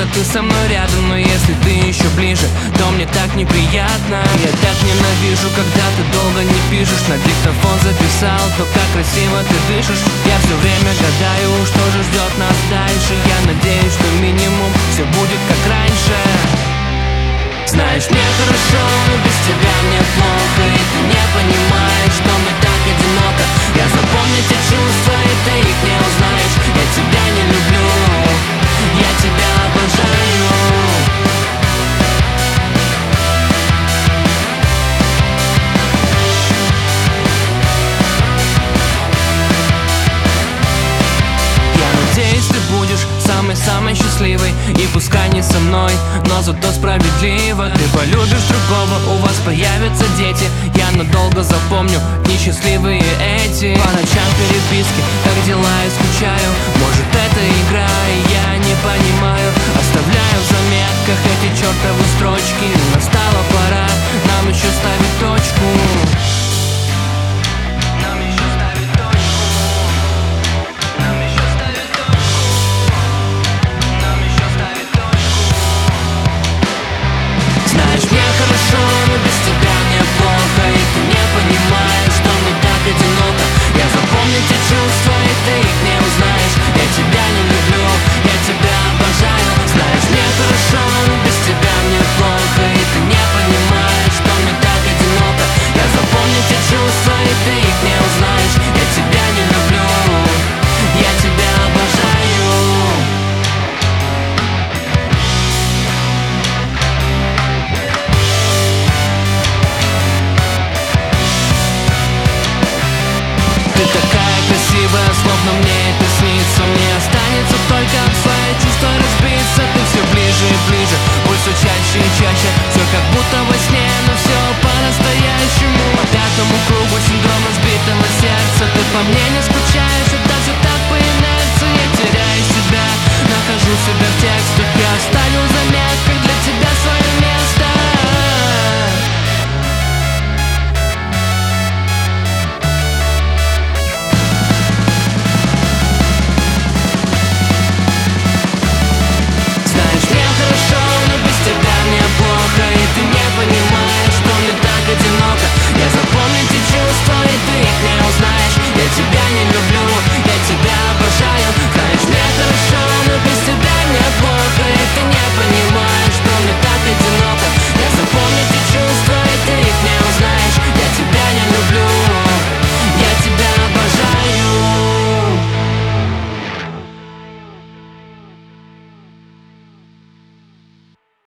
ты со мной рядом, но если ты еще ближе, то мне так неприятно. Я так ненавижу, когда ты долго не пишешь. На диктофон записал то, как красиво ты дышишь. Я все время гадаю, что же ждет нас дальше. Я надеюсь, что минимум все будет как раньше. Знаешь, мне хорошо, но без тебя мне плохо. И ты не понимаешь, что мне так одиноко. Я запомню те чувства, и ты их не узнаешь. Я тебя не люблю, я тебя обожаю. Надеюсь, ты будешь самой-самой счастливой. И пускай не со мной, но зато справедливо. Ты полюбишь другого, у вас появятся дети. Я надолго запомню дни счастливые эти. По ночам переписки, как дела и скучаю. Может, это игра, и я не понимаю. Оставляю в заметках эти чертовы строчки. Настала пора нам еще ставить точку. Знаешь, мне хорошо, но без тебя мне плохо. И ты не понимаешь, что мне так одиноко. Я запомню те чувства, и ты их не узнаешь. Я тебя не люблю, я тебя обожаю. Знаешь, мне хорошо, но без тебя мне плохо. И ты не понимаешь, что мне так одиноко. Я запомню те чувства, и ты их не узнаешь. Я тебя не люблю, я тебя обожаю. Ты такая красивая, словно мне это снится. Мне останется только об свои чувства разбиться. Ты все ближе и ближе, пульс все чаще и чаще. Все как будто во сне, но все по-настоящему. По пятому кругу синдром разбитого сердца. Ты по мне не